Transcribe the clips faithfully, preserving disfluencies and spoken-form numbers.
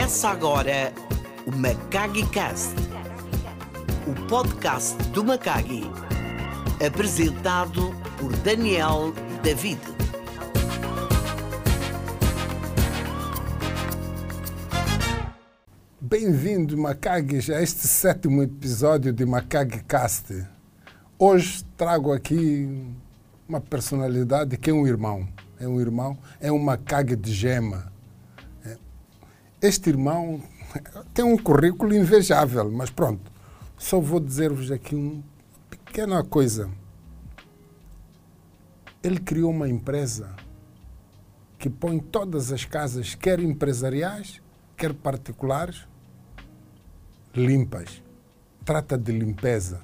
Começa agora o MacaguyCast, o podcast do Macagui, apresentado por Daniel David. Bem-vindo, Macaguis, a este sétimo episódio de MacaguyCast. Hoje trago aqui uma personalidade que é um irmão. É um irmão, é um Macague de gema. Este irmão tem um currículo invejável, mas pronto, só vou dizer-vos aqui uma pequena coisa. Ele criou uma empresa que põe todas as casas, quer empresariais, quer particulares, limpas. Trata de limpeza.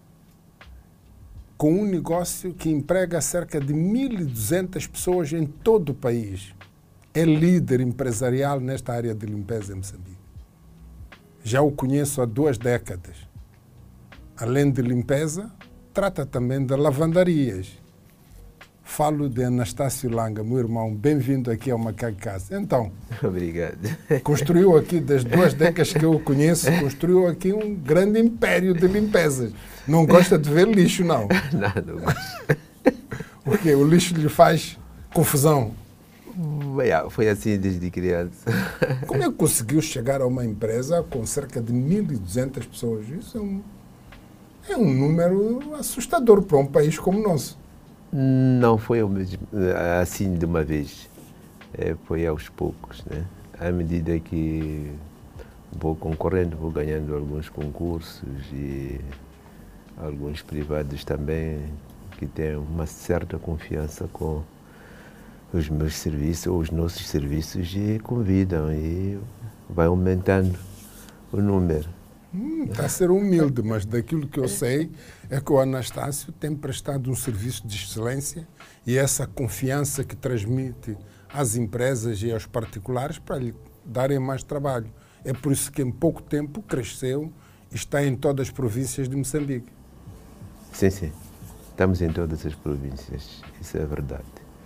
Com um negócio que emprega cerca de mil e duzentas pessoas em todo o país. É líder empresarial nesta área de limpeza em Moçambique. Já o conheço há duas décadas. Além de limpeza, trata também de lavandarias. Falo de Anastácio Langa, meu irmão. Bem-vindo aqui ao MacaguyCast. Então, obrigado. Construiu aqui, das duas décadas que eu o conheço, construiu aqui um grande império de limpezas. Não gosta de ver lixo, não? Não, não gosto. Porque o lixo lhe faz confusão. Foi assim desde criança. Como é que conseguiu chegar a uma empresa com cerca de mil e duzentas pessoas? Isso é um, é um número assustador para um país como o nosso. Não foi assim de uma vez. É, foi aos poucos, né? À medida que vou concorrendo, vou ganhando alguns concursos e alguns privados também que têm uma certa confiança com os meus serviços, ou os nossos serviços, e convidam e vai aumentando o número. Hum, está a ser humilde, mas daquilo que eu sei é que o Anastácio tem prestado um serviço de excelência e essa confiança que transmite às empresas e aos particulares para lhe darem mais trabalho. É por isso que em pouco tempo cresceu e está em todas as províncias de Moçambique. Sim, sim. Estamos em todas as províncias, isso é verdade.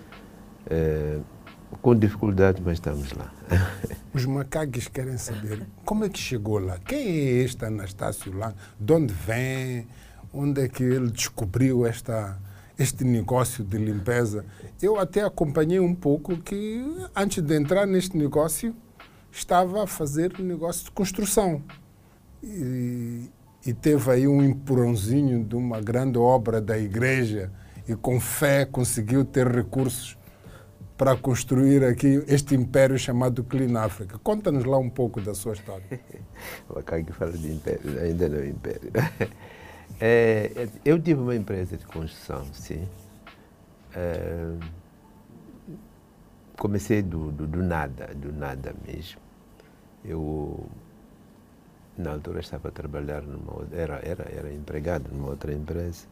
É, com dificuldade, mas estamos lá. Os macagues querem saber como é que chegou lá. Quem é este Anastácio lá? De onde vem? Onde é que ele descobriu esta, este negócio de limpeza? Eu até acompanhei um pouco que, antes de entrar neste negócio, estava a fazer um negócio de construção. E, e teve aí um empurrãozinho de uma grande obra da igreja e, com fé, conseguiu ter recursos para construir aqui este império chamado Clean Africa. Conta-nos lá um pouco da sua história. O Macague fala de império, ainda não é império. É, eu tive uma empresa de construção, sim. É, comecei do, do, do nada, do nada mesmo. Eu, na altura, estava a trabalhar numa era era era empregado numa outra empresa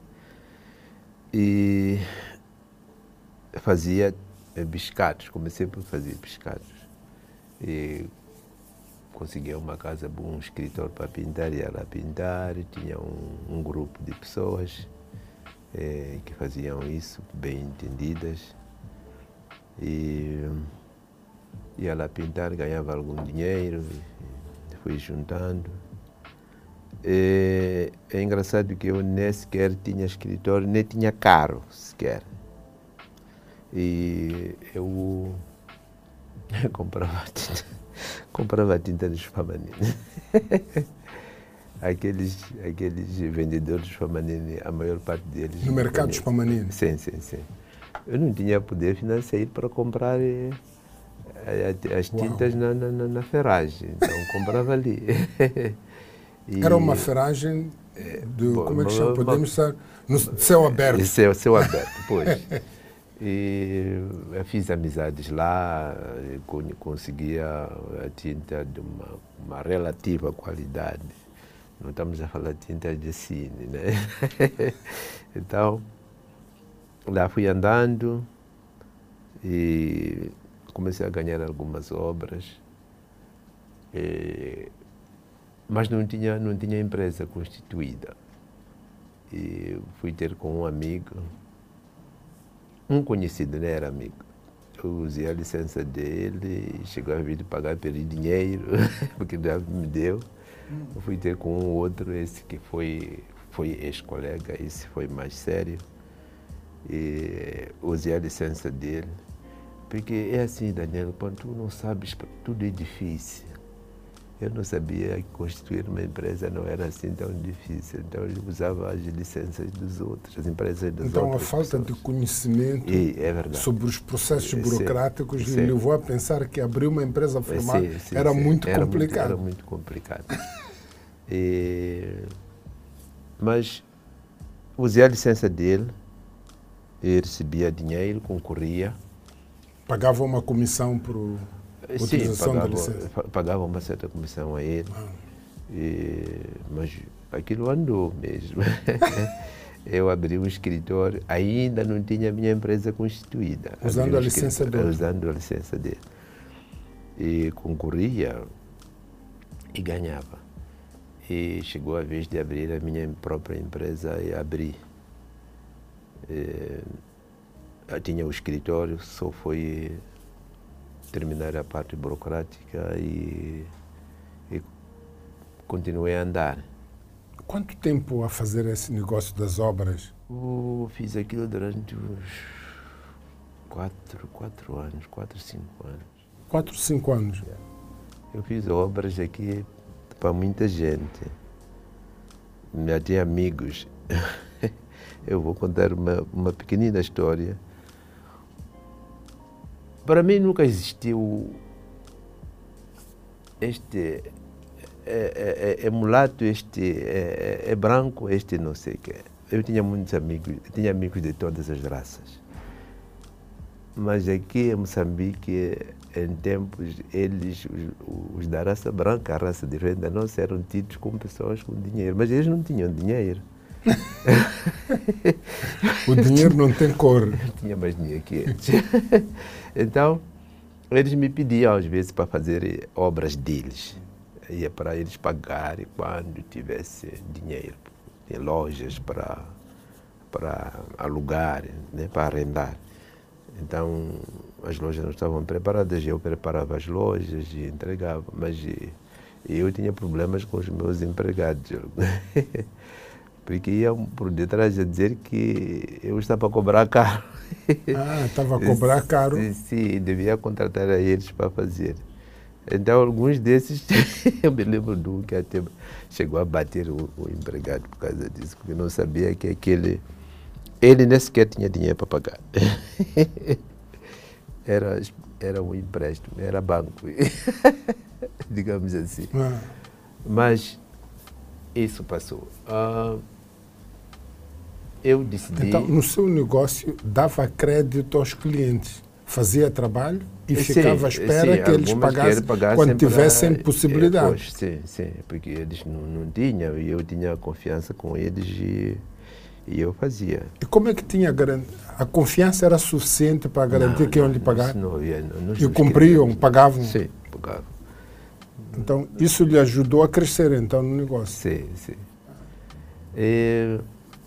e fazia pescados. Comecei por fazer pescados e conseguia uma casa boa, um escritório para pintar, ia lá pintar. Tinha um, um grupo de pessoas eh, que faziam isso, bem entendidas, e ia lá pintar, ganhava algum dinheiro, e fui juntando. E, é engraçado que eu nem sequer tinha escritório, nem tinha carro sequer. E eu comprava tinta, comprava tinta dos Famanini. aqueles, aqueles vendedores de Famanini, a maior parte deles... No mercado dos Famanini? Sim, sim, sim. Eu não tinha poder financeiro para comprar eh, as tintas na, na, na ferragem, então comprava ali. E era uma ferragem de, bom, como é que chama? Podemos estar no céu aberto. Céu, céu aberto, pois. E eu fiz amizades lá, conseguia a tinta de uma, uma relativa qualidade. Não estamos a falar de tinta de cine, né? Então, lá fui andando e comecei a ganhar algumas obras, e, mas não tinha, não tinha empresa constituída. E fui ter com um amigo, um conhecido, não era amigo. usei a licença dele, chegou a vir pagar pelo dinheiro, porque já me deu. Eu fui ter com um outro, esse que foi, foi ex-colega, esse foi mais sério. E usei a licença dele. Porque é assim, Daniel, quando tu não sabes, tudo é difícil. Eu não sabia que constituir uma empresa não era assim tão difícil. Então, eu usava as licenças dos outros, as empresas dos então, outros. Então, a falta pessoas. de conhecimento e, é sobre os processos sim, burocráticos sim. lhe levou a pensar que abrir uma empresa formal sim, sim, era, sim. Muito era complicado. Muito, era muito complicado. e, mas usei a licença dele, e recebia dinheiro, concorria. Pagava uma comissão por utilização Sim, pagava, da licença? pagava uma certa comissão a ele, ah. e, mas aquilo andou mesmo. Eu abri um escritório, ainda não tinha a minha empresa constituída. Usando um a licença dele? Usando a licença dele. E concorria e ganhava. E chegou a vez de abrir a minha própria empresa e abri. E, eu tinha o escritório, só foi terminar a parte burocrática e, e continuei a andar. Quanto tempo a fazer esse negócio das obras? Eu fiz aquilo durante uns quatro, quatro anos, quatro, cinco anos. Quatro, cinco anos? Eu fiz obras aqui para muita gente. Já tinha amigos. Eu vou contar uma, uma pequenina história. Para mim nunca existiu este é, é, é mulato, este é, é branco, este não sei o quê. Eu tinha muitos amigos, eu tinha amigos de todas as raças. Mas aqui em Moçambique, em tempos, eles, os, os da raça branca, a raça de renda nossa, eram tidos como pessoas com dinheiro, mas eles não tinham dinheiro. O dinheiro não tem cor. Não tinha mais dinheiro que eles. Então, eles me pediam às vezes para fazer obras deles. Ia para eles pagarem quando tivesse dinheiro. Tem lojas para, para alugar, né, para arrendar. Então, as lojas não estavam preparadas, eu preparava as lojas e entregava, mas e, eu tinha problemas com os meus empregados. Porque iam por detrás a dizer que eu estava a cobrar caro. Ah, estava a cobrar caro? Sim, sim, devia contratar a eles para fazer. Então, alguns desses, eu me lembro de um que até chegou a bater o, o empregado por causa disso, porque não sabia que aquele... Ele nem sequer tinha dinheiro para pagar. Era, era um empréstimo, era banco, digamos assim. Ah. Mas isso passou. Uh, eu decidi... Então, no seu negócio, dava crédito aos clientes, fazia trabalho e sim, ficava à espera sim, que eles pagassem, pagassem quando tivessem para... possibilidade. É, pois, sim, sim, porque eles não, não tinham e eu tinha confiança com eles e, e eu fazia. E como é que tinha garantia? A confiança era suficiente para garantir não, que iam não, lhe pagar? Não, não, não, e cumpriam, pagavam? Sim, pagavam. Então, isso lhe ajudou a crescer, então, no negócio? Sim, sim. E,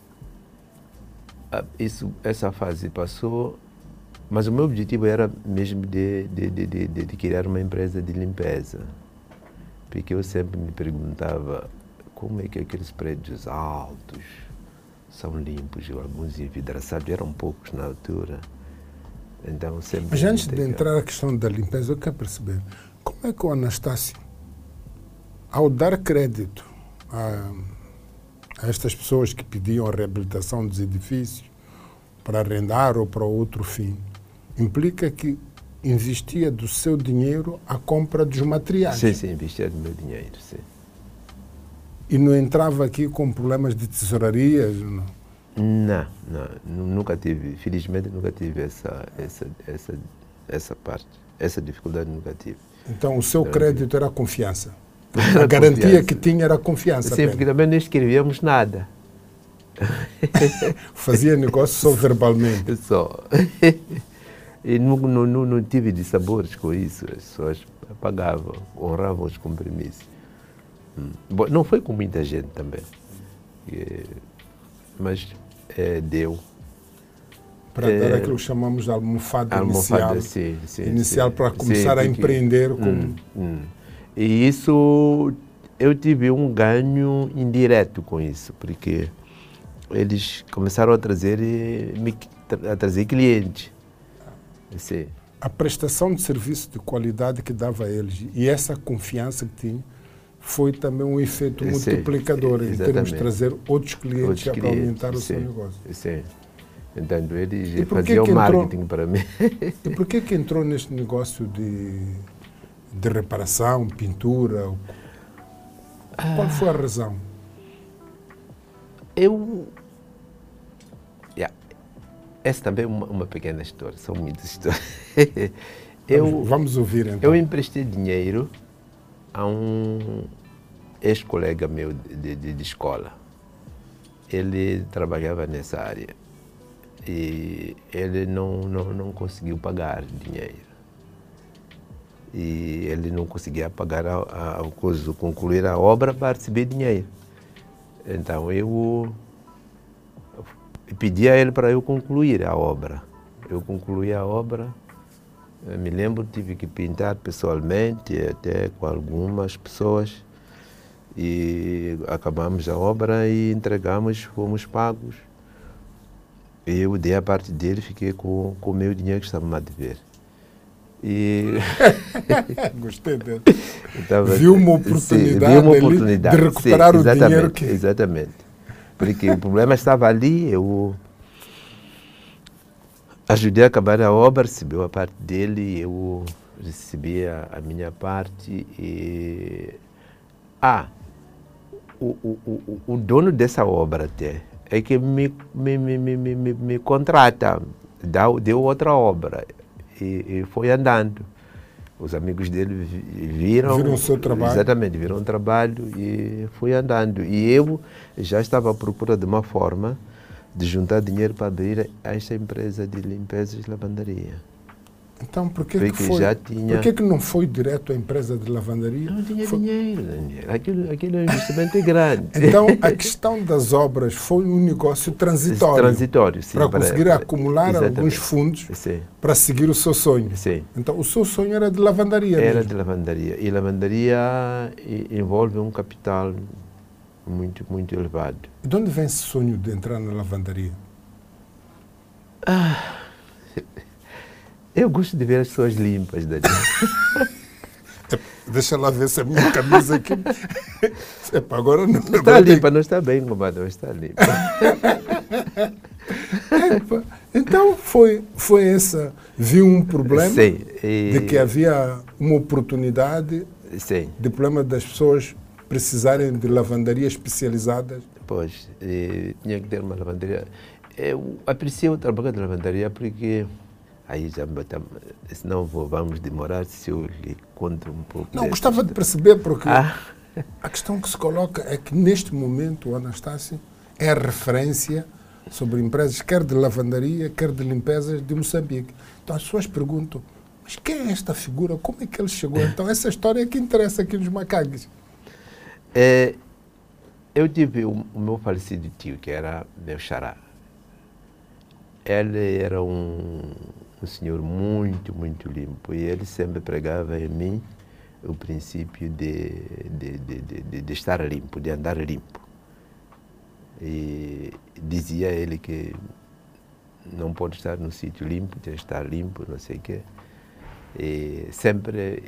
isso, essa fase passou, mas o meu objetivo era mesmo de, de, de, de, de criar uma empresa de limpeza. Porque eu sempre me perguntava como é que aqueles prédios altos são limpos, alguns envidraçados, eram poucos na altura. Então, sempre mas antes de entrar na questão da limpeza, eu quero perceber, como é que o Anastácio, ao dar crédito a, a estas pessoas que pediam a reabilitação dos edifícios para arrendar ou para outro fim, implica que investia do seu dinheiro a compra dos materiais? Sim, sim, investia do meu dinheiro, sim. E não entrava aqui com problemas de tesouraria? Não, não, não nunca tive, felizmente nunca tive essa, essa, essa, essa parte, essa dificuldade nunca tive. Então o seu não crédito tive. era a confiança? A garantia confiança. Que tinha era a confiança? Sim, porque também não escrevíamos nada. Fazia negócio só verbalmente? Só. E não, não, não, não tive dissabores com isso, as pessoas pagavam, honravam os compromissos. Hum. Bom, não foi com muita gente também, e, mas é, deu. Para é, dar aquilo que chamamos de almofada, almofada inicial, sim, sim, inicial sim, para começar sim, a porque, empreender. Com... Hum, hum. E isso, eu tive um ganho indireto com isso, porque eles começaram a trazer, a trazer clientes. Sim. A prestação de serviço de qualidade que dava a eles e essa confiança que tinha foi também um efeito sim, multiplicador em termos de trazer outros clientes outros para clientes, aumentar o sim, seu negócio. Sim. Então, eles e faziam que marketing entrou, para mim. E por que que entrou neste negócio de, de reparação, pintura? Ah, qual foi a razão? Eu... Yeah. Essa também é uma, uma pequena história, são muitas histórias. eu, vamos, vamos ouvir então. Eu emprestei dinheiro a um ex-colega meu de, de, de escola. Ele trabalhava nessa área e ele não, não, não conseguiu pagar dinheiro. E ele não conseguia pagar a, a, a coisa, concluir a obra para receber dinheiro. Então eu pedi a ele para eu concluir a obra. Eu concluí a obra. Eu me lembro, tive que pintar pessoalmente, até com algumas pessoas. E acabamos a obra e entregamos, fomos pagos. Eu dei a parte dele, fiquei com, com o meu dinheiro que estava a dever. E... Gostei dele. Tava, viu uma oportunidade, sim, uma oportunidade de recuperar sim, o dinheiro que... Exatamente. Porque o problema estava ali, eu ajudei a acabar a obra, recebeu a parte dele, eu recebi a, a minha parte e... Ah, o, o, o, o dono dessa obra até é que me, me, me, me, me, me contrata, deu, deu outra obra e, e foi andando. Os amigos dele viram... Viram o seu trabalho. Exatamente, viram o trabalho e foi andando. E eu já estava à procura de uma forma de juntar dinheiro para abrir esta empresa de limpezas e lavandaria. Então, por que, que, foi, já tinha... por que, que não foi direto à empresa de lavandaria? Não tinha foi... dinheiro, Daniel. Aquilo, aquilo é um investimento grande. Então, a questão das obras foi um negócio transitório. Transitório, sim. Para conseguir para... acumular Exatamente. alguns fundos sim. para seguir o seu sonho. Sim. Então, o seu sonho era de lavandaria Era mesmo. de lavandaria. E lavandaria envolve um capital muito, muito elevado. E de onde vem esse sonho de entrar na lavandaria? Ah... Eu gosto de ver as pessoas limpas, Daniel. Deixa lá ver se a minha camisa aqui... Epa, agora não... Está limpa, não está bem, compadre, mas está limpa. Epa, então, foi, foi essa... Viu um problema Sim, e... de que havia uma oportunidade Sim. de problema das pessoas precisarem de lavandarias especializadas? Pois, tinha que ter uma lavandaria. Eu apreciei o trabalho de lavandaria porque... Aí já senão vou, vamos demorar se eu lhe conto um pouco. Não, gostava de perceber, porque ah. a questão que se coloca é que neste momento o Anastácio é a referência sobre empresas, quer de lavandaria, quer de limpezas de Moçambique. Então as pessoas perguntam, mas quem é esta figura? Como é que ele chegou? Então essa história é que interessa aqui nos Macagues. É, eu tive o, o meu falecido tio, que era meu xará. Ele era um... um senhor muito, muito limpo. E ele sempre pregava em mim o princípio de, de, de, de, de estar limpo, de andar limpo. E dizia ele que não pode estar no sítio limpo, tem que estar limpo, não sei o quê. E sempre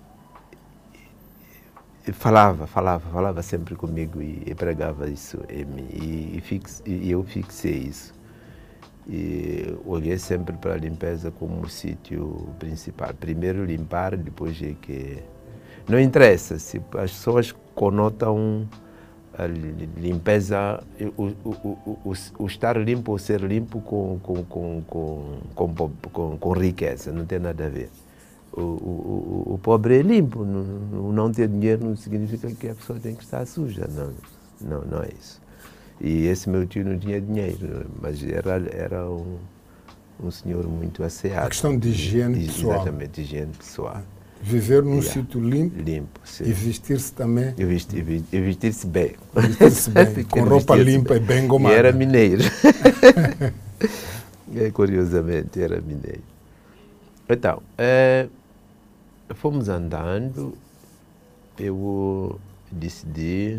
falava, falava, falava sempre comigo e, e pregava isso em mim. E, e, fix, e eu fixei isso. E olhei sempre para a limpeza como o sítio principal. Primeiro limpar, depois é que... Não interessa, se as pessoas conotam a limpeza, o, o, o, o, o estar limpo ou ser limpo com, com, com, com, com, com, com riqueza, não tem nada a ver. O, o, o, o pobre é limpo, não, não ter dinheiro não significa que a pessoa tem que estar suja, não, não, não é isso. E esse meu tio não tinha dinheiro, mas era, era um, um senhor muito asseado. A questão de higiene pessoal. Exatamente, de higiene pessoal. Viver num yeah. sítio limpo, limpo sim. E vestir-se também. E vestir-se vestir bem. Vestir-se bem, com roupa limpa e bem gomada. E era mineiro. É, curiosamente, era mineiro. Então, é, fomos andando, eu decidi,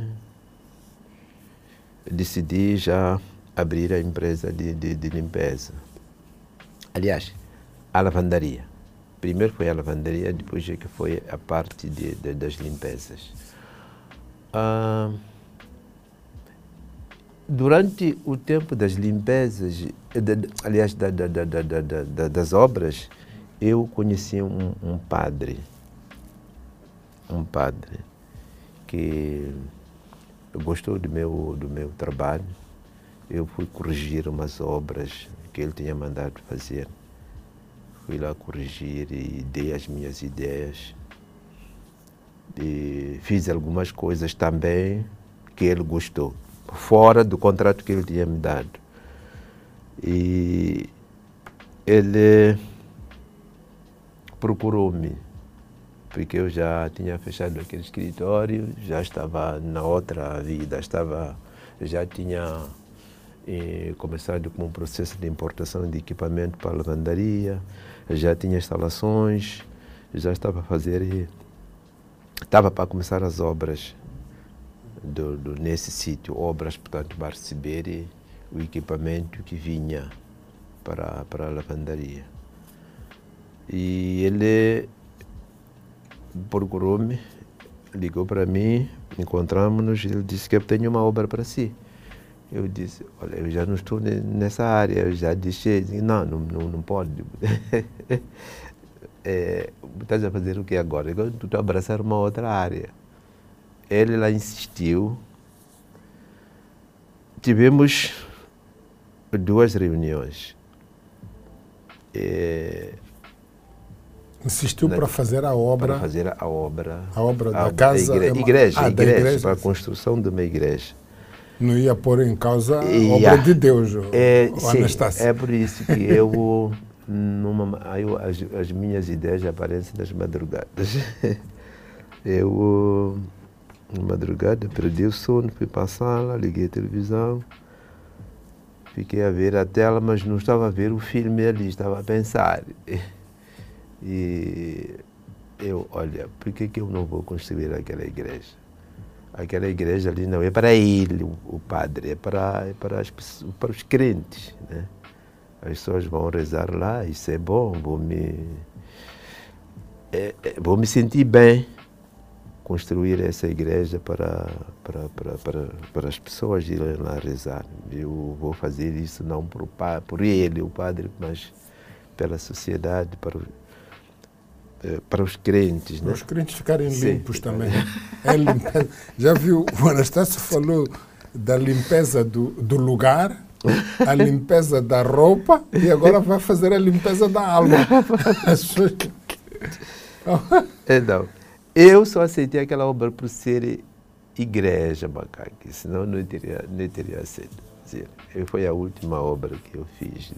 decidi já abrir a empresa de, de, de limpeza. Aliás, a lavandaria. Primeiro foi a lavandaria, depois é que foi a parte de, de, das limpezas. Ah, durante o tempo das limpezas, de, aliás, da, da, da, da, da, das obras, eu conheci um, um padre, um padre que gostou do meu, do meu trabalho. Eu fui corrigir umas obras que ele tinha mandado fazer. Fui lá corrigir e dei as minhas ideias. E fiz algumas coisas também que ele gostou, fora do contrato que ele tinha me dado. E ele procurou-me, porque eu já tinha fechado aquele escritório, já estava na outra vida, estava, já tinha eh, começado com um processo de importação de equipamento para a lavandaria, já tinha instalações, já estava a fazer, estava para começar as obras do, do, nesse sítio, obras, portanto, para receber o equipamento que vinha para, para a lavandaria. E ele procurou-me, ligou para mim, encontramos-nos, ele disse que eu tenho uma obra para si. Eu disse, olha, eu já não estou nessa área, eu já deixei, não, não, não, não pode. É, estás a fazer o que agora? Eu estou a abraçar uma outra área. Ele lá insistiu, tivemos duas reuniões. É, insistiu na, para fazer a obra. Para fazer a obra. A obra da a, casa. A igreja, é uma, igreja, ah, igreja, igreja, para a construção de uma igreja. Não ia pôr em causa a e, obra ah, de Deus, é, o sim, Anastácio. É por isso que eu, numa, eu as, as minhas ideias aparecem nas madrugadas. Eu, na madrugada, perdi o sono, fui para a sala, liguei a televisão, fiquei a ver a tela, mas não estava a ver o filme ali, estava a pensar. E eu, olha, por que que eu não vou construir aquela igreja? Aquela igreja ali não é para ele, o, o padre, é para, é para, as, para os crentes, né? As pessoas vão rezar lá, isso é bom, vou me, é, é, vou me sentir bem construir essa igreja para, para, para, para, para as pessoas irem lá rezar. Eu vou fazer isso não por, por ele, o padre, mas pela sociedade, para o para os crentes, para né? os crentes ficarem Sim, limpos também. É limpeza. Já viu, o Anastácio falou da limpeza do, do lugar, a limpeza da roupa e agora vai fazer a limpeza da alma. Então, eu só aceitei aquela obra por ser igreja, Macaque, senão não teria, não teria aceito. Foi a última obra que eu fiz.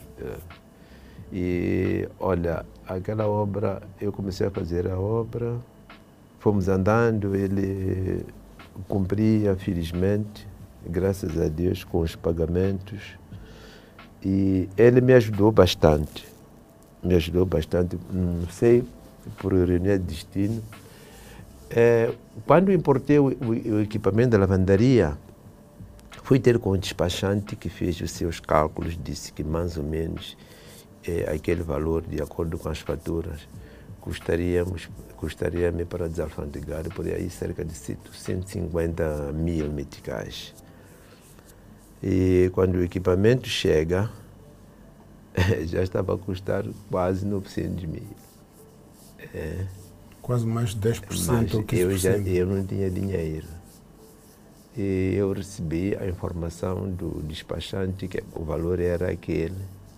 E, olha, aquela obra, eu comecei a fazer a obra, fomos andando, ele cumpria, felizmente, graças a Deus, com os pagamentos. E ele me ajudou bastante, me ajudou bastante, não sei, por ironia de destino. É, quando importei o, o equipamento da lavandaria, fui ter com o despachante que fez os seus cálculos, disse que mais ou menos é, aquele valor, de acordo com as faturas, custaríamos, custaria-me para desalfandegar por aí cerca de cento e cinquenta mil meticais. E quando o equipamento chega, já estava a custar quase novecentos mil. É, quase mais de dez por cento mas ou quinze por cento. Eu, já, eu não tinha dinheiro. E eu recebi a informação do despachante que o valor era aquele.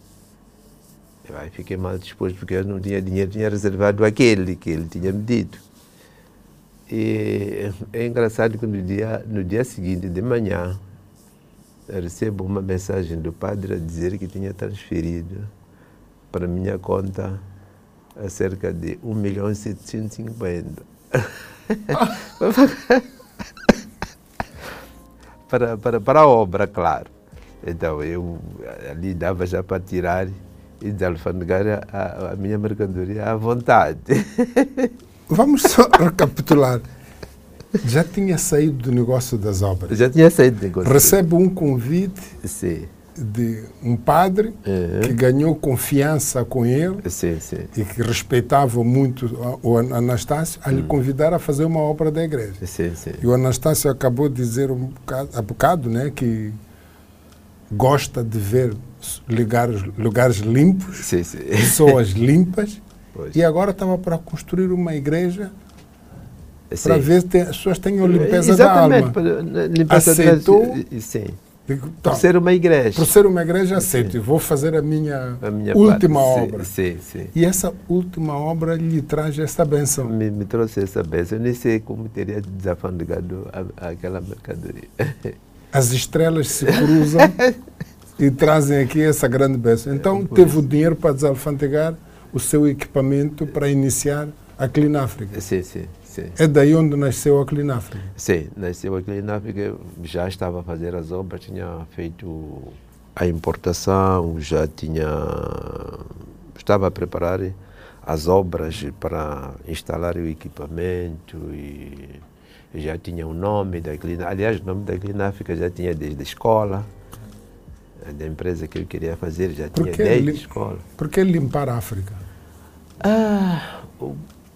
Eu fiquei mal disposto porque eu não tinha dinheiro, tinha reservado aquele que ele tinha me dito. E é engraçado que no dia, no dia seguinte, de manhã, eu recebo uma mensagem do padre a dizer que tinha transferido para a minha conta a cerca de um milhão e setecentos e cinquenta. para, para, para a obra, claro. Então, eu ali dava já para tirar e desalfandegar a, a minha mercadoria à vontade. Vamos só recapitular. Já tinha saído do negócio das obras. Já tinha saído do negócio. Recebe um convite sim. de um padre uhum. que ganhou confiança com ele sim, sim. e que respeitava muito o Anastácio, a lhe hum. convidar a fazer uma obra da igreja. Sim, sim. E o Anastácio acabou de dizer um bocado, há bocado, né, que gosta de ver lugares, lugares limpos, sim, sim. pessoas limpas, pois. E agora estava para construir uma igreja sim. para ver se as pessoas tenham limpeza exatamente, da alma. Para limpeza aceitou, da... sim. Então, por ser uma igreja. Por ser uma igreja, aceito. E vou fazer a minha, a minha última parte. obra. Sim, sim, sim. E essa última obra lhe traz essa bênção. Me, me trouxe essa bênção. Eu nem sei como teria desafandegado aquela mercadoria. As estrelas se cruzam e trazem aqui essa grande bênção. Então, é, teve o dinheiro para desalfandegar o seu equipamento para iniciar a Clean Africa. Sim, sim. Sim. É daí onde nasceu a Clean Africa? Sim, nasceu a Clean Africa, já estava a fazer as obras, tinha feito a importação, já tinha, estava a preparar as obras para instalar o equipamento e já tinha o nome da Clean Africa. Aliás, o nome da Clean Africa já tinha desde a escola, da empresa que eu queria fazer, já por tinha desde a lim... escola. Por que limpar a África? Ah, o...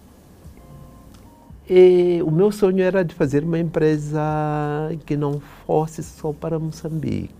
E o meu sonho era de fazer uma empresa que não fosse só para Moçambique.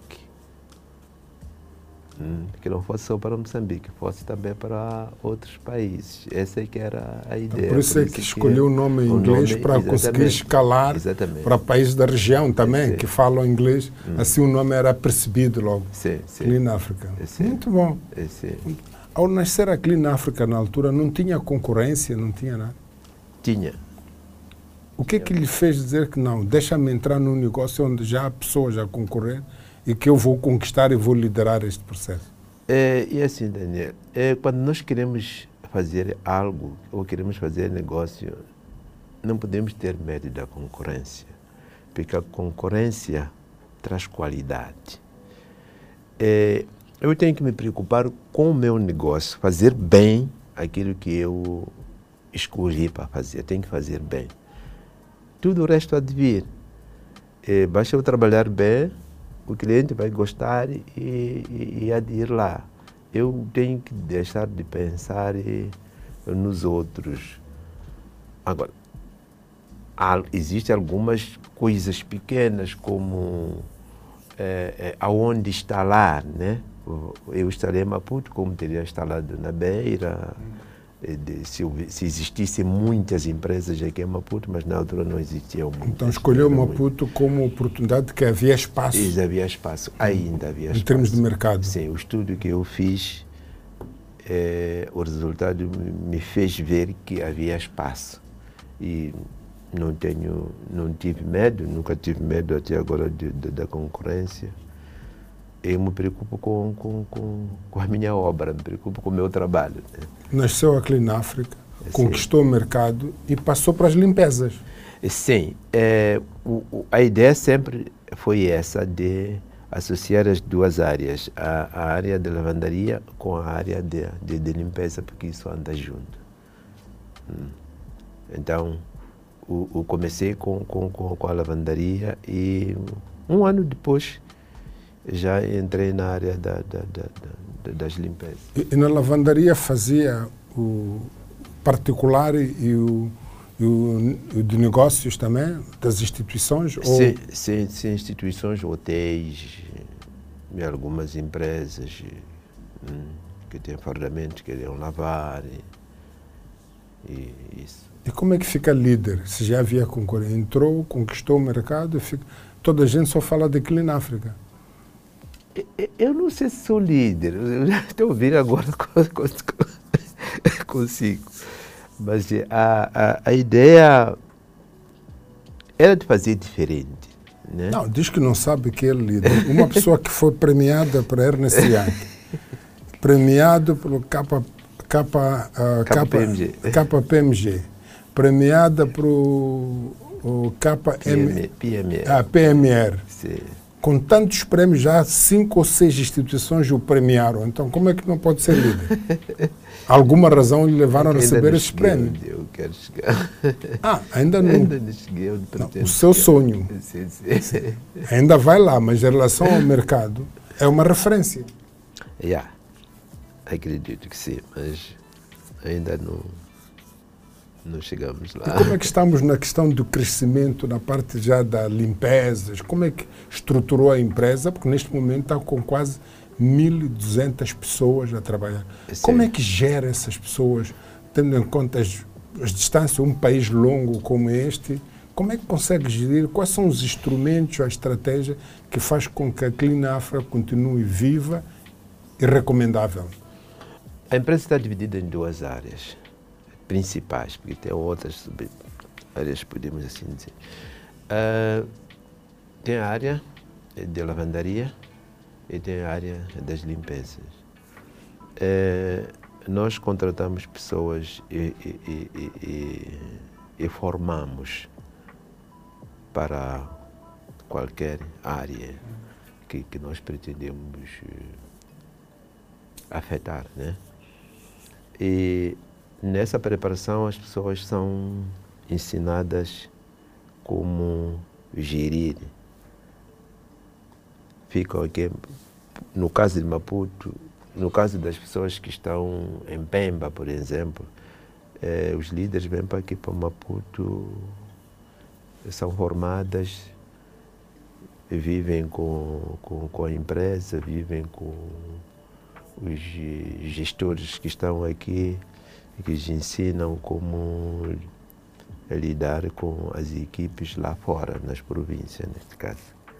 Hum, que não fosse só para Moçambique, fosse também para outros países. Essa é que era a ideia. Por isso é que escolheu o nome em inglês nome, para conseguir escalar exatamente. Para países da região também, sim. que falam inglês. Hum. Assim o nome era percebido logo. Sim, sim. Clean Africa. Sim. Muito bom. Sim. Ao nascer a Clean Africa na altura, não tinha concorrência, não tinha nada? Tinha. O que é que lhe fez dizer que não, deixa-me entrar num negócio onde já há pessoas a concorrer e que eu vou conquistar e vou liderar este processo? É, e assim, Daniel, é, quando nós queremos fazer algo ou queremos fazer negócio, não podemos ter medo da concorrência, porque a concorrência traz qualidade. É, eu tenho que me preocupar com o meu negócio, fazer bem aquilo que eu escolhi para fazer, eu tenho que fazer bem. Tudo o resto há de vir. É, basta eu trabalhar bem, o cliente vai gostar e, e, e há de ir lá. Eu tenho que deixar de pensar e, nos outros. Agora, há, existem algumas coisas pequenas, como é, é, aonde instalar, né? Eu instalei em Maputo, como teria instalado na Beira. De, se, se existissem muitas empresas aqui em Maputo, mas na altura não existiam muitas. Então escolheu Maputo muito. Como oportunidade que havia espaço. Isso, havia espaço, ainda havia espaço. Em termos de mercado. Sim, o estudo que eu fiz, é, o resultado me fez ver que havia espaço. E não tenho, não tive medo, nunca tive medo até agora de, de, da concorrência. Eu me preocupo com, com, com, com a minha obra, me preocupo com o meu trabalho. Né? Nasceu a Clean Africa, sim. Conquistou o mercado e passou para as limpezas. Sim, é, o, o, a ideia sempre foi essa de associar as duas áreas, a, a área de lavandaria com a área de, de, de limpeza, porque isso anda junto. Hum. Então, o, o comecei com, com, com a lavandaria e um ano depois já entrei na área da, da, da, da, das limpezas. E, e na lavandaria fazia o particular e o, e o, o de negócios também, das instituições? Sim, ou... sim, sim, instituições, hotéis, e algumas empresas hum, que têm fardamentos, que queriam lavar e, e isso. E como é que fica líder? Se já havia concorrência, entrou, conquistou o mercado, fica... toda a gente só fala de Clean Africa. Eu não sei se sou líder, eu já estou ouvindo agora consigo. Mas a, a, a ideia era de fazer diferente. Né? Não, diz que não sabe que é líder. Uma pessoa que foi premiada para Ernest Young, premiado pelo K P M G, premiada para o K M R, P M R. Ah, P M R. Sim. Com tantos prémios, já cinco ou seis instituições o premiaram. Então, como é que não pode ser líder? Alguma razão lhe levaram a receber esses prémios? Eu quero chegar. Ah, ainda não. Ainda não cheguei onde Não, pretendo o seu chegar. sonho Sim, sim. ainda vai lá, mas em relação ao mercado, é uma referência. Yeah. Acredito que sim, mas ainda não, não chegamos lá. E como é que estamos na questão do crescimento, na parte já da limpezas? Como é que estruturou a empresa? Porque neste momento está com quase mil e duzentas pessoas a trabalhar. Sim. Como é que gera essas pessoas, tendo em conta as, as distâncias, um país longo como este? Como é que consegue gerir? Quais são os instrumentos, a estratégia que faz com que a Clean Africa continue viva e recomendável? A empresa está dividida em duas áreas principais, porque tem outras áreas, podemos assim dizer. Uh, tem a área de lavandaria e tem a área das limpezas. Uh, nós contratamos pessoas e, e, e, e, e formamos para qualquer área que, que nós pretendemos afetar, né? E nessa preparação as pessoas são ensinadas como gerir. Ficam aqui, no caso de Maputo, no caso das pessoas que estão em Pemba, por exemplo, eh, os líderes vêm para aqui para Maputo, são formadas, vivem com, com, com a empresa, vivem com os gestores que estão aqui, que lhes ensinam como lidar com as equipes lá fora, nas províncias, neste caso.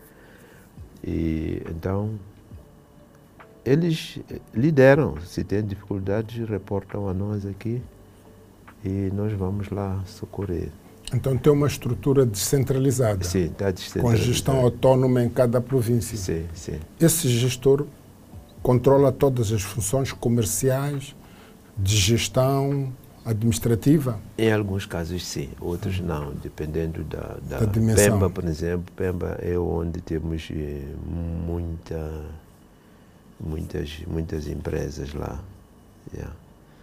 E, então, eles lideram, se têm dificuldades, reportam a nós aqui e nós vamos lá socorrer. Então tem uma estrutura descentralizada. Sim, está descentralizada. Com gestão autónoma em cada província. Sim, sim. Esse gestor controla todas as funções comerciais, de gestão, administrativa? Em alguns casos sim, outros não, dependendo da, da, da dimensão. Pemba, por exemplo. Pemba é onde temos eh, muita, muitas, muitas empresas lá. Yeah.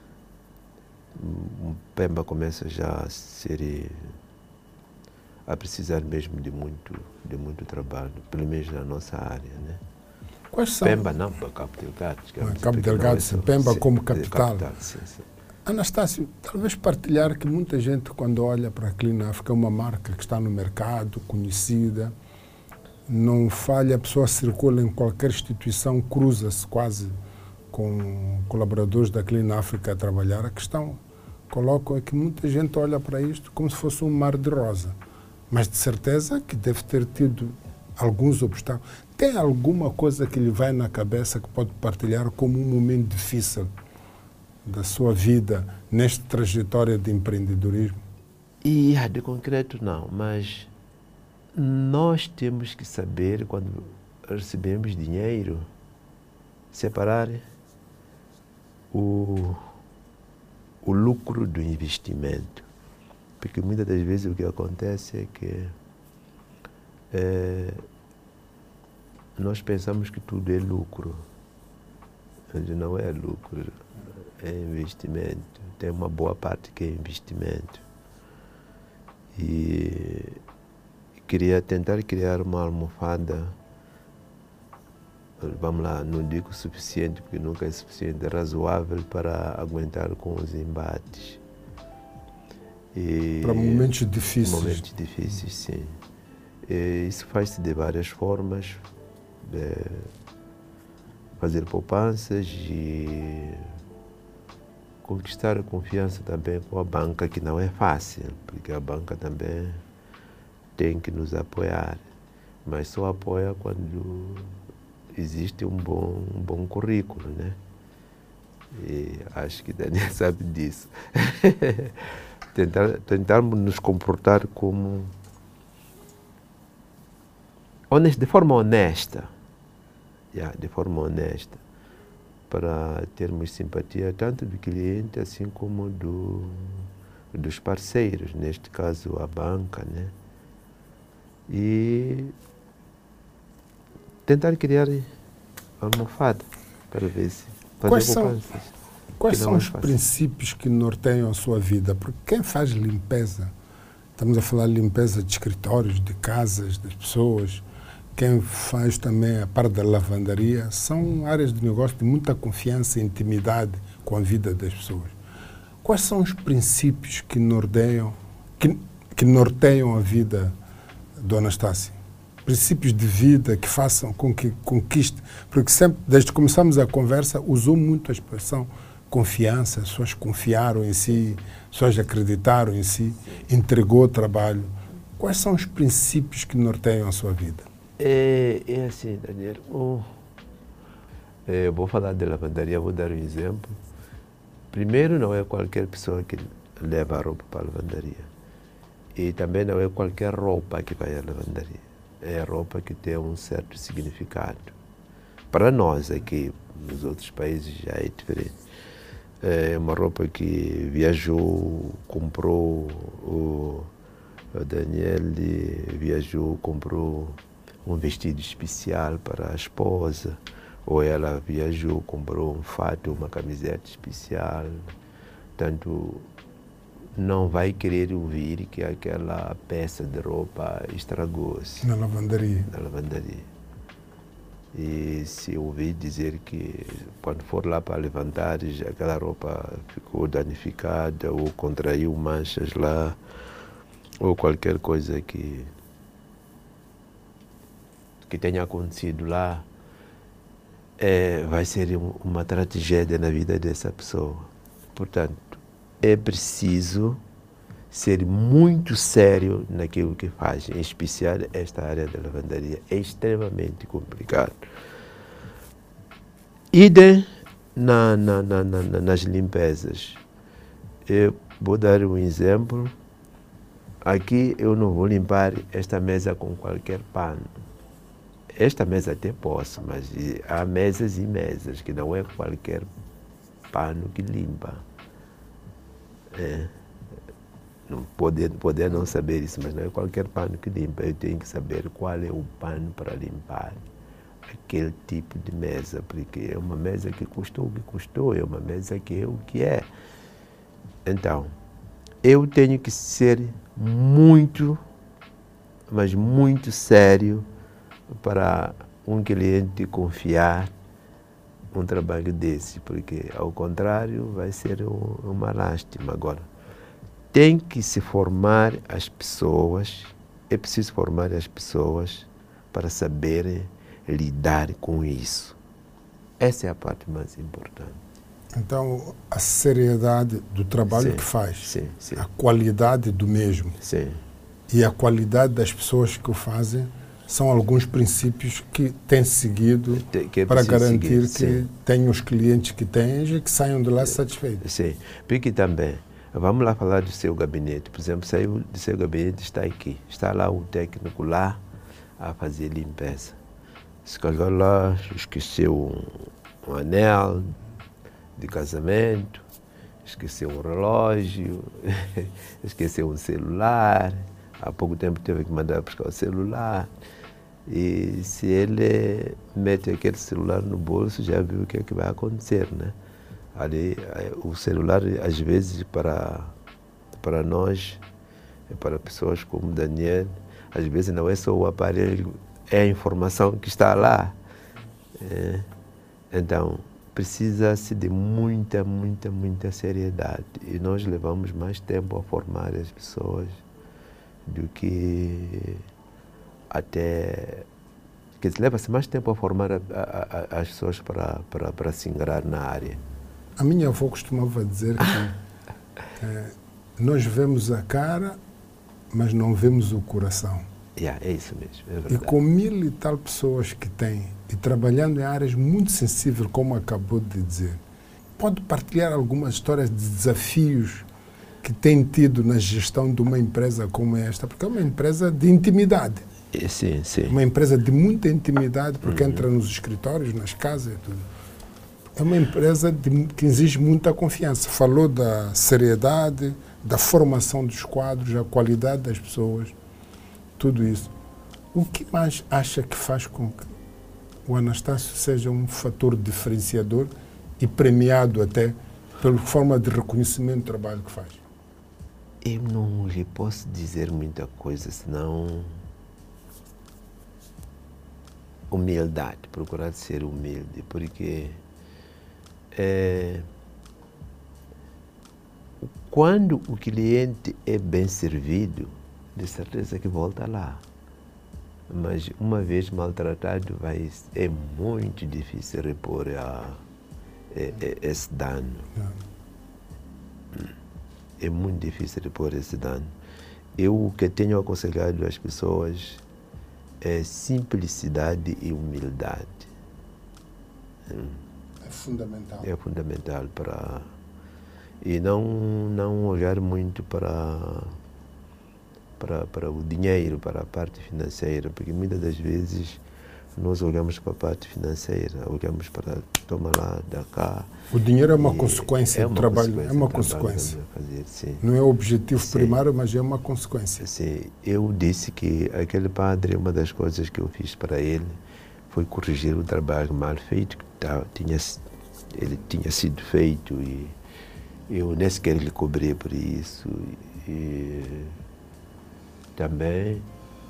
Pemba começa já a ser, a precisar mesmo de muito, de muito trabalho, pelo menos na nossa área, né? Quais são? Pemba não, para Cabo Delgado. Ah, Cabo Delgado, sim, Pemba sim, como capital. capital sim, sim. Anastácio, talvez partilhar que muita gente, quando olha para a Clean Africa, é uma marca que está no mercado, conhecida, não falha, a pessoa circula em qualquer instituição, cruza-se quase com colaboradores da Clean Africa a trabalhar. A questão colocam é que muita gente olha para isto como se fosse um mar de rosa, mas de certeza que deve ter tido alguns obstáculos. Tem alguma coisa que lhe vai na cabeça que pode partilhar como um momento difícil da sua vida nesta trajetória de empreendedorismo? E de concreto não, mas nós temos que saber, quando recebemos dinheiro, separar o, o lucro do investimento. Porque muitas das vezes o que acontece é que é, nós pensamos que tudo é lucro, mas não é lucro, é investimento. Tem uma boa parte que é investimento. E queria tentar criar uma almofada, vamos lá, não digo suficiente, porque nunca é suficiente, razoável para aguentar com os embates. E para momentos difíceis. Momentos difíceis, sim. E isso faz-se de várias formas. É, fazer poupanças e conquistar a confiança também com a banca, que não é fácil, porque a banca também tem que nos apoiar, mas só apoia quando existe um bom, um bom currículo, né? E acho que Daniel sabe disso. Tentar, tentarmos nos comportar como honest, de forma honesta, yeah, de forma honesta, para termos simpatia tanto do cliente assim como do, dos parceiros, neste caso a banca, né? E tentar criar almofada para ver se fazer Quais são, poupanças. quais Que são não é os fácil. princípios que norteiam a sua vida? Porque quem faz limpeza, estamos a falar de limpeza de escritórios, de casas, das pessoas, quem faz também a parte da lavandaria, são áreas de negócio de muita confiança e intimidade com a vida das pessoas. Quais são os princípios que norteiam, que, que norteiam a vida do Anastácio? Princípios de vida que façam com que conquiste, porque sempre, desde que começamos a conversa, usou muito a expressão confiança, as pessoas confiaram em si, as pessoas acreditaram em si, entregou o trabalho. Quais são os princípios que norteiam a sua vida? É, é assim, Daniel, oh, é, vou falar de lavandaria, vou dar um exemplo. Primeiro, não é qualquer pessoa que leva a roupa para a lavandaria. E também não é qualquer roupa que vai à lavandaria. É roupa que tem um certo significado. Para nós aqui, nos outros países, já é diferente. É uma roupa que viajou, comprou, o, o Daniel viajou, comprou um vestido especial para a esposa, ou ela viajou, comprou um fato, uma camiseta especial. Portanto, não vai querer ouvir que aquela peça de roupa estragou-se. Na lavandaria. Na lavandaria. E se ouvir dizer que quando for lá para levantar, já aquela roupa ficou danificada ou contraiu manchas lá, ou qualquer coisa que, que tenha acontecido lá, é, vai ser um, uma tragédia na vida dessa pessoa. Portanto, é preciso ser muito sério naquilo que faz, em especial esta área da lavandaria. É extremamente complicado. Idem na, na, na, na, nas limpezas. Eu vou dar um exemplo. Aqui eu não vou limpar esta mesa com qualquer pano. Esta mesa até posso, mas há mesas e mesas, que não é qualquer pano que limpa. É. Não poder, poder não saber isso, mas não é qualquer pano que limpa. Eu tenho que saber qual é o pano para limpar aquele tipo de mesa, porque é uma mesa que custou o que custou, é uma mesa que é o que é. Então, eu tenho que ser muito, mas muito sério para um cliente confiar um trabalho desse, porque, ao contrário, vai ser um, uma lástima. Agora, tem que se formar as pessoas, é preciso formar as pessoas para saberem lidar com isso. Essa é a parte mais importante. Então, a seriedade do trabalho Sim, que faz, sim, sim. a qualidade do mesmo Sim. e a qualidade das pessoas que o fazem são alguns princípios que tem seguido que é para garantir seguir, que tenham os clientes que têm e que saiam de lá satisfeitos. Sim, porque também, vamos lá falar do seu gabinete. Por exemplo, saiu do seu gabinete, está aqui. Está lá o técnico lá a fazer limpeza. Se calhar lá esqueceu um, um anel de casamento, esqueceu um relógio, esqueceu um celular. Há pouco tempo teve que mandar buscar o celular. E se ele mete aquele celular no bolso, já viu o que é que vai acontecer, né? Ali, o celular, às vezes, para, para nós, para pessoas como Daniel, às vezes não é só o aparelho, é a informação que está lá. É. Então, precisa-se de muita, muita, muita seriedade. E nós levamos mais tempo a formar as pessoas do que até... Quer dizer, leva-se mais tempo a formar a, a, a, as pessoas para, para, para se ingrar na área. A minha avó costumava dizer que é, nós vemos a cara, mas não vemos o coração. Yeah, é isso mesmo, é verdade. E com mil e tal pessoas que tem, e trabalhando em áreas muito sensíveis, como acabou de dizer, pode partilhar algumas histórias de desafios que tem tido na gestão de uma empresa como esta, porque é uma empresa de intimidade. Sim, sim. Uma empresa de muita intimidade, porque uhum. entra nos escritórios, nas casas e tudo. É uma empresa de, que exige muita confiança. Falou da seriedade, da formação dos quadros, a qualidade das pessoas, tudo isso. O que mais acha que faz com que o Anastácio seja um fator diferenciador e premiado até pela forma de reconhecimento do trabalho que faz? Eu não lhe posso dizer muita coisa, senão humildade, procurar ser humilde, porque é, quando o cliente é bem servido, de certeza que volta lá. Mas uma vez maltratado, vai, é muito difícil repor a, é, é, esse dano. É muito difícil repor esse dano. Eu o que tenho aconselhado às pessoas é simplicidade e humildade. É fundamental. É fundamental para... E não, não olhar muito para... Para, para o dinheiro, para a parte financeira, porque muitas das vezes nós olhamos para a parte financeira, olhamos para toma lá, da cá. O dinheiro é uma consequência é uma do trabalho, consequência é uma do consequência. Fazer, sim. Não é o objetivo Sim. primário, mas é uma consequência. Sim. Eu disse que aquele padre, uma das coisas que eu fiz para ele foi corrigir o trabalho mal feito, que tá, tinha, ele tinha sido feito, e eu nem sequer lhe cobri por isso. E, também,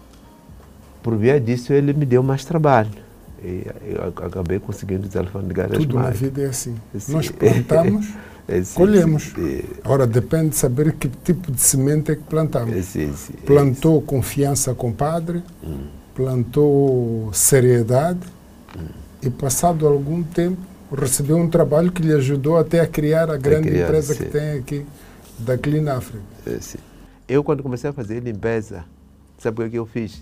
por via disso, ele me deu mais trabalho. E eu acabei conseguindo desalfandegar as Tudo na marcas. vida é assim. Sim. Nós plantamos, É, sim, colhemos. sim. Agora depende de saber que tipo de semente é que plantamos. É, sim, sim. Plantou confiança com o padre, Hum. plantou seriedade Hum. e passado algum tempo recebeu um trabalho que lhe ajudou até a criar a grande criar, empresa sim. que tem aqui da Clean Africa. É, sim. Eu, quando comecei a fazer limpeza, sabe o que eu fiz?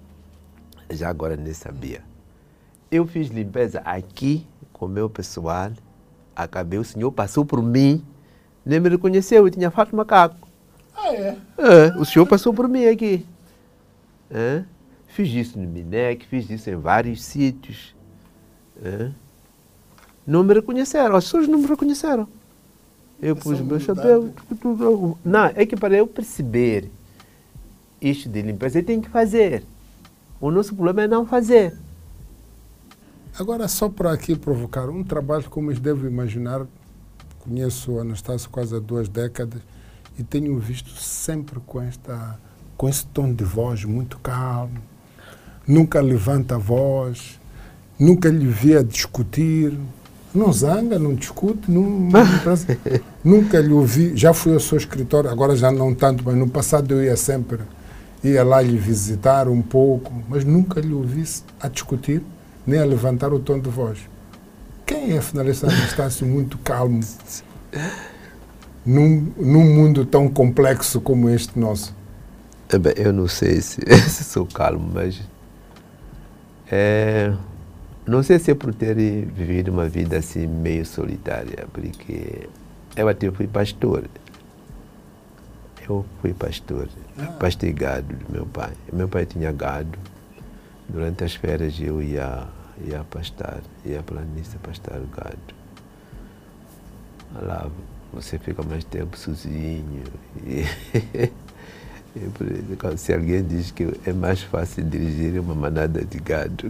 Já agora nem sabia. Eu fiz limpeza aqui com o meu pessoal, acabei, o senhor passou por mim, nem me reconheceu, eu tinha fato macaco. Ah, é? É, o senhor passou por mim aqui. É? Fiz isso no Minec, fiz isso em vários sítios. É? Não me reconheceram, as pessoas não me reconheceram. Eu pus o meu chapéu. Não, é que para eu perceber isto de limpeza, eu tenho que fazer. O nosso problema é não fazer. Agora, só para aqui provocar, um trabalho como eu devo imaginar, conheço o Anastácio quase há duas décadas e tenho visto sempre com, esta, com esse tom de voz muito calmo, nunca levanta a voz, nunca lhe vi a discutir, não zanga, não discute, não, não nunca lhe ouvi, já fui ao seu escritório, agora já não tanto, mas no passado eu ia sempre, ia lá lhe visitar um pouco, mas nunca lhe ouvi a discutir, nem a levantar o tom de voz. Quem é, afinal, esse Anastácio muito calmo num, num mundo tão complexo como este nosso? É bem, eu não sei se, se sou calmo, mas é, não sei se é por ter vivido uma vida assim meio solitária, porque eu até fui pastor. Eu fui pastor, ah. pastei gado do meu pai. Meu pai tinha gado. Durante as férias eu ia, ia pastar, ia à planície pastar o gado. Lá você fica mais tempo sozinho. E se alguém diz que é mais fácil dirigir uma manada de gado,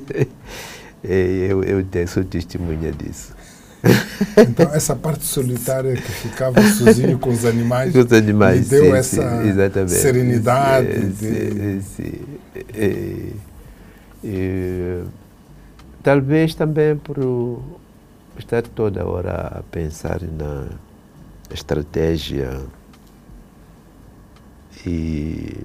eu, eu tenho, sou testemunha disso. Então, essa parte solitária que ficava sozinho com os animais, com os animais lhe deu sim, essa sim, serenidade. Sim, de... sim, sim. E, e, talvez também por estar toda hora a pensar na estratégia e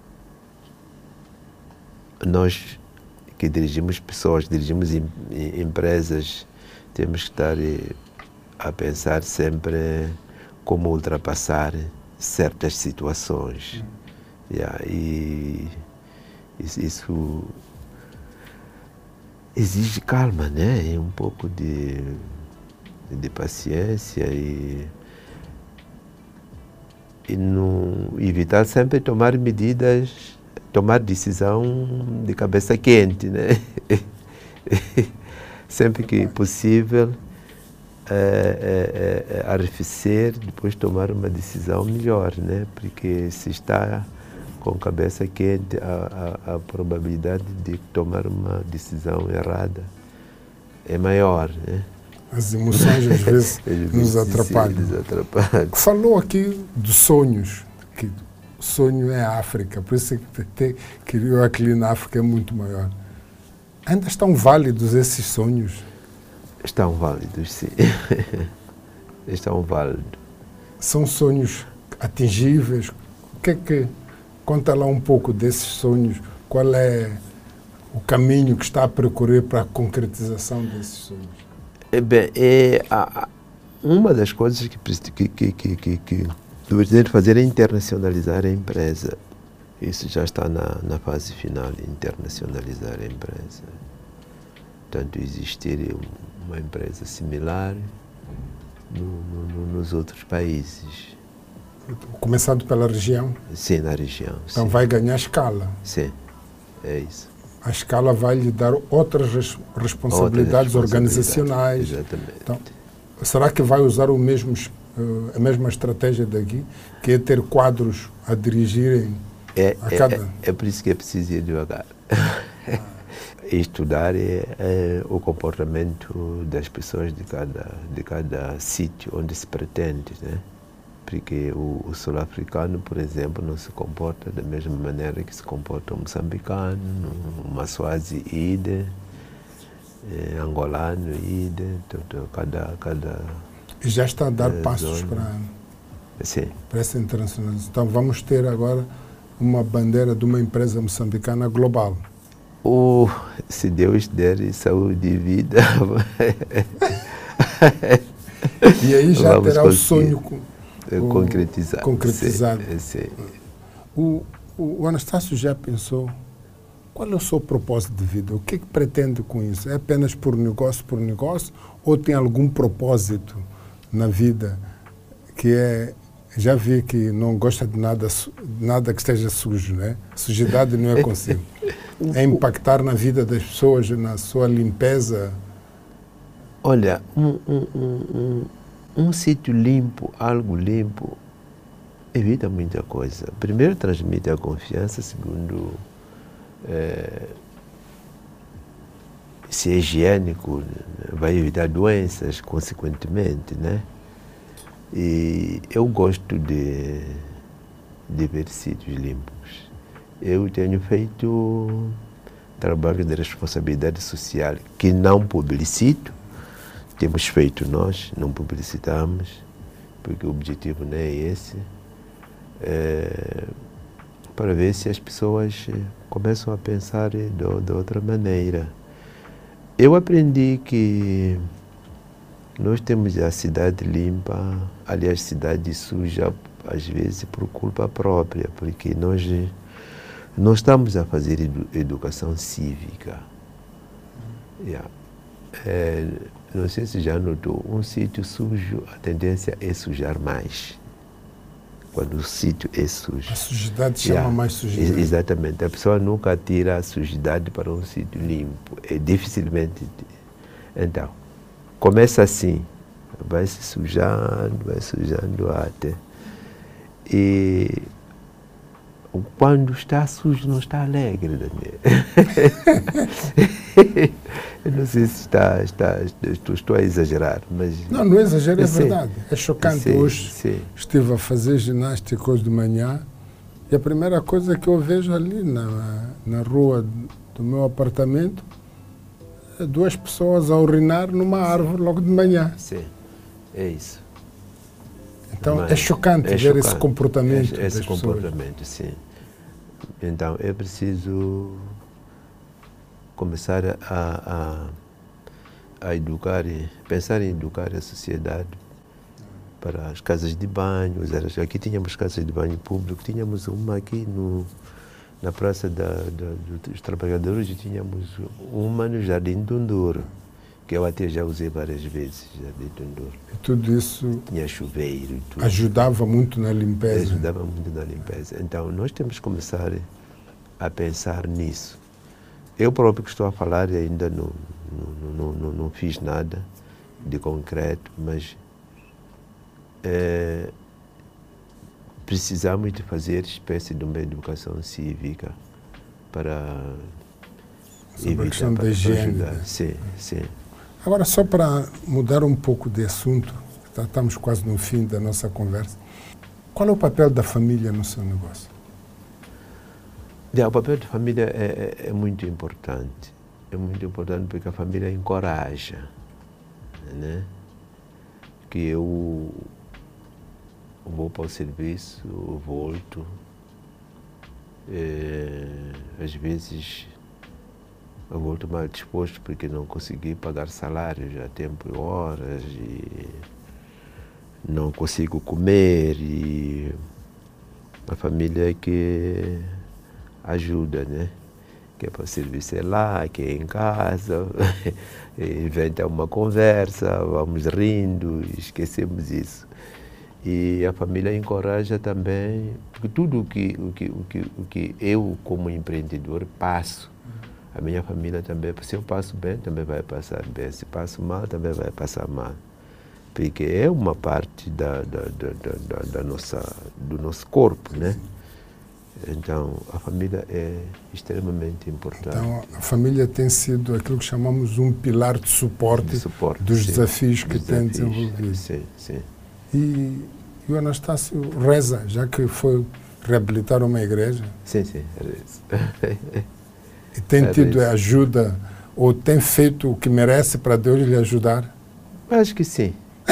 nós que dirigimos pessoas, dirigimos em, em empresas, temos que estar a pensar sempre como ultrapassar certas situações. Yeah, e isso exige calma, né? E um pouco de, de paciência e, e não, evitar sempre tomar medidas, tomar decisão de cabeça quente, né? Sempre que possível, é, é, é, arrefecer, depois tomar uma decisão melhor, né? Porque se está com cabeça quente, a, a, a probabilidade de tomar uma decisão errada é maior, né? As emoções às vezes nos atrapalham. Nos atrapalham. Falou aqui dos sonhos, que o sonho é a África, por isso que até criou aqui na África é muito maior. Ainda estão válidos esses sonhos? Estão válidos, sim. Estão válidos. São sonhos atingíveis? O que é que... Conta lá um pouco desses sonhos. Qual é o caminho que está a percorrer para a concretização desses sonhos? É, bem, é, a, uma das coisas que, que, que, que, que, que deveria fazer é internacionalizar a empresa. Isso já está na, na fase final, internacionalizar a empresa. Portanto, existir uma empresa similar no, no, nos outros países. Começando pela região? Sim, na região. Então sim. vai ganhar escala? Sim, é isso. A escala vai lhe dar outras res responsabilidades Outras organizacionais. Exatamente. Então, será que vai usar o mesmo, uh, a mesma estratégia daqui, que é ter quadros a dirigirem é, a cada... É, é por isso que é preciso ir devagar. Estudar é, é o comportamento das pessoas de cada, de cada sítio onde se pretende, né? Porque o, o sul-africano, por exemplo, não se comporta da mesma maneira que se comporta o moçambicano, o maçuazi-ide, eh, angolano-ide, então, cada, cada... E já está a dar eh, passos zona. para, Sim. para essa internacionalização. Então vamos ter agora uma bandeira de uma empresa moçambicana global. Ou, se Deus der saúde e vida... E aí já Vamos terá conseguir. o sonho... Com, O, concretizado. concretizado. Sim, sim. O, o, o Anastácio já pensou qual é o seu propósito de vida? O que é que pretende com isso? É apenas por negócio, por negócio? Ou tem algum propósito na vida que é... Já vi que não gosta de nada, nada que esteja sujo, né? Sujidade não é consigo. É impactar na vida das pessoas, na sua limpeza? Olha, um... um, um, um Um sítio limpo, algo limpo, evita muita coisa. Primeiro, transmite a confiança. Segundo, é, se é higiênico, vai evitar doenças, consequentemente, né? E eu gosto de, de ver sítios limpos. Eu tenho feito trabalho de responsabilidade social que não publicito. Temos feito nós, não publicitamos, porque o objetivo não é esse, é, para ver se as pessoas começam a pensar de, de outra maneira. Eu aprendi que nós temos a cidade limpa, aliás, cidade suja, às vezes por culpa própria, porque nós não estamos a fazer edu educação cívica. Yeah. É, não sei se já notou, um sítio sujo, a tendência é sujar mais. Quando o sítio é sujo. A sujidade chama yeah. mais sujidade. Exatamente. A pessoa nunca tira a sujidade para um sítio limpo. É dificilmente. Então, começa assim. Vai se sujando, vai sujando até. E quando está sujo, não está alegre, Daniel. Eu não sei se está, está, estou, estou a exagerar, mas... Não, não é exagero, é sei, verdade. É chocante. sei, Hoje sei. estive a fazer ginástica hoje de manhã e a primeira coisa que eu vejo ali na, na rua do meu apartamento é duas pessoas a urinar numa árvore logo de manhã. Sim, é isso. Então Mas é chocante é ver chocante. esse comportamento Esse, esse das comportamento, sim. Então é preciso começar a, a, a educar, pensar em educar a sociedade para as casas de banho. Aqui tínhamos casas de banho público, tínhamos uma aqui no, na Praça da, da, dos Trabalhadores e tínhamos uma no Jardim do Nduro, que eu até já usei várias vezes, Jardim do Nduro. E tudo isso tinha chuveiro e tudo. Ajudava muito na limpeza. Ajudava muito na limpeza. Então, nós temos que começar a pensar nisso. Eu próprio que estou a falar ainda não, não, não, não, não fiz nada de concreto, mas é, precisamos de fazer espécie de uma educação cívica para sobre evitar, a questão para da higiene. ajudar. Sim, sim. Agora, só para mudar um pouco de assunto, já estamos quase no fim da nossa conversa, qual é o papel da família no seu negócio? O papel da família é, é, é muito importante. É muito importante porque a família encoraja, né? Que eu vou para o serviço, volto. É, às vezes eu volto mal disposto porque não consegui pagar salários a tempo e horas e não consigo comer e a família é que ajuda, né? Que é para o serviço é lá, que é em casa, inventa uma conversa, vamos rindo, esquecemos isso. E a família encoraja também, porque tudo o que, o que, o que, o que eu, como empreendedor, passo, a minha família também, se eu passo bem, também vai passar bem, se passo mal, também vai passar mal. Porque é uma parte da, da, da, da, da nossa, do nosso corpo, né? Então, a família é extremamente importante. Então, a família tem sido aquilo que chamamos um pilar de suporte, de suporte dos sim, desafios que dos tem desafios, desenvolvido. Sim, sim. E, e o Anastácio reza, já que foi reabilitar uma igreja. Sim, sim, reza. E tem É tido isso. ajuda, ou tem feito o que merece para Deus lhe ajudar? Acho que sim.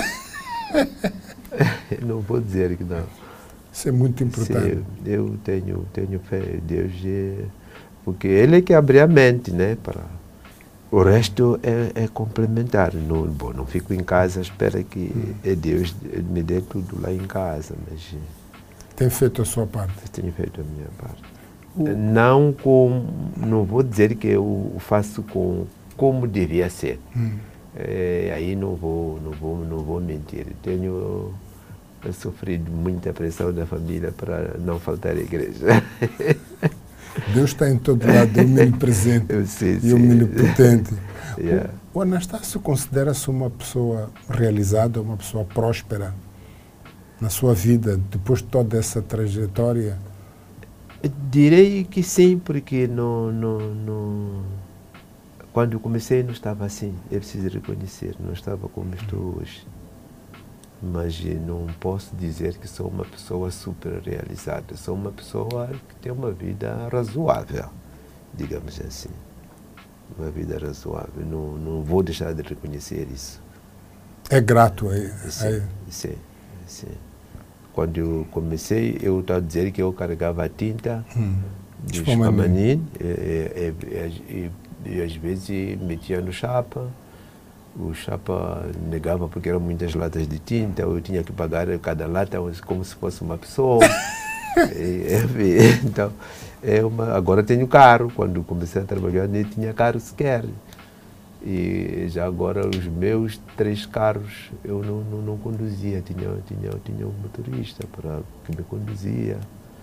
Não vou dizer que não. Isso é muito importante. Sim, eu tenho, tenho fé em Deus, é, porque Ele é que abre a mente, né? Para... O resto é, é complementar. Não, bom, não fico em casa, espera que hum. é Deus me dê tudo lá em casa, mas... Tem feito a sua parte? Tenho feito a minha parte. Uh. Não com... Não vou dizer que eu faço com, como devia ser. Hum. É, aí não vou, não vou, não vou mentir. Tenho sofrido muita pressão da família para não faltar à igreja. Deus está em todo lado, é omnipresente sei, e omnipotente. Yeah. O, o Anastácio considera-se uma pessoa realizada, uma pessoa próspera na sua vida, depois de toda essa trajetória? Direi que sim, porque não, não, não... quando eu comecei não estava assim, é preciso reconhecer, não estava como estou hoje. Mas não posso dizer que sou uma pessoa super realizada, sou uma pessoa que tem uma vida razoável, digamos assim. Uma vida razoável, não, não vou deixar de reconhecer isso. É grato aí? Sim, aí. sim, sim. Quando eu comecei, eu estava a dizer que eu carregava tinta hum. de espamanin e, e, e, e, e às vezes metia no chapa. O chapa negava porque eram muitas latas de tinta, eu tinha que pagar cada lata como se fosse uma pessoa. e, então, é uma, agora tenho carro, quando comecei a trabalhar nem tinha carro sequer. E já agora os meus três carros eu não, não, não conduzia, tinha, tinha, tinha um motorista para que me conduzia.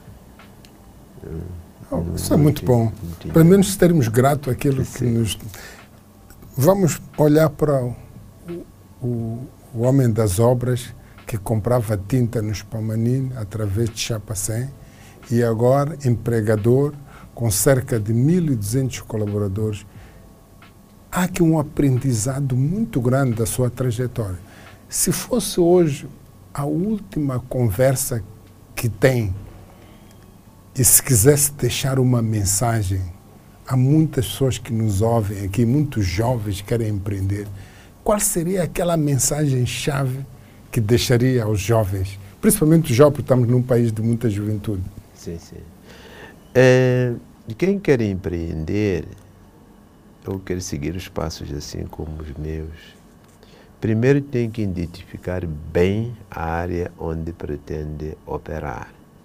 Oh, isso é muito bom. Pelo menos termos grato aquilo que nos... Vamos olhar para o, o, o homem das obras que comprava tinta no Spamanin através de Chapa cem e agora empregador com cerca de mil e duzentos colaboradores. Há aqui um aprendizado muito grande da sua trajetória. Se fosse hoje a última conversa que tem e se quisesse deixar uma mensagem, há muitas pessoas que nos ouvem aqui, muitos jovens que querem empreender. Qual seria aquela mensagem-chave que deixaria aos jovens, principalmente os jovens, porque estamos num país de muita juventude? Sim, sim. É, quem quer empreender, ou quer seguir os passos assim como os meus, primeiro tem que identificar bem a área onde pretende operar.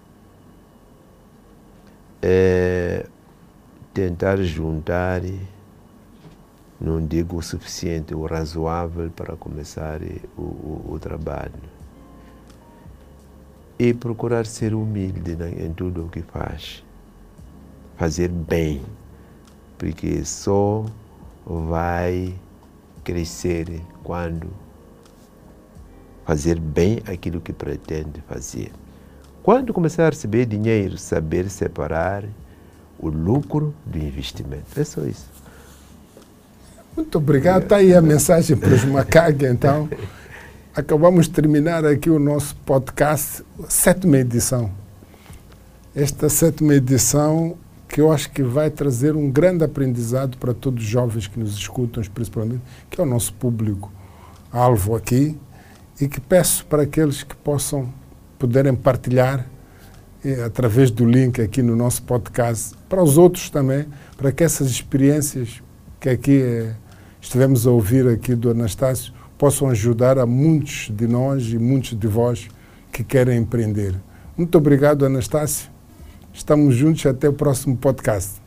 É, tentar juntar, não digo o suficiente, o razoável para começar o, o, o trabalho. E procurar ser humilde em tudo o que faz. Fazer bem, porque só vai crescer quando fazer bem aquilo que pretende fazer. quando começar a receber dinheiro, saber separar o lucro do investimento. É só isso. Muito obrigado. Está aí a mensagem para os macacos, então. Acabamos de terminar aqui o nosso podcast, sétima edição. Esta sétima edição que eu acho que vai trazer um grande aprendizado para todos os jovens que nos escutam, principalmente, que é o nosso público-alvo aqui, e que peço para aqueles que possam poderem partilhar eh, através do link aqui no nosso podcast, para os outros também, para que essas experiências que aqui eh, estivemos a ouvir aqui do Anastácio possam ajudar a muitos de nós e muitos de vós que querem empreender. Muito obrigado, Anastácio. Estamos juntos até o próximo podcast.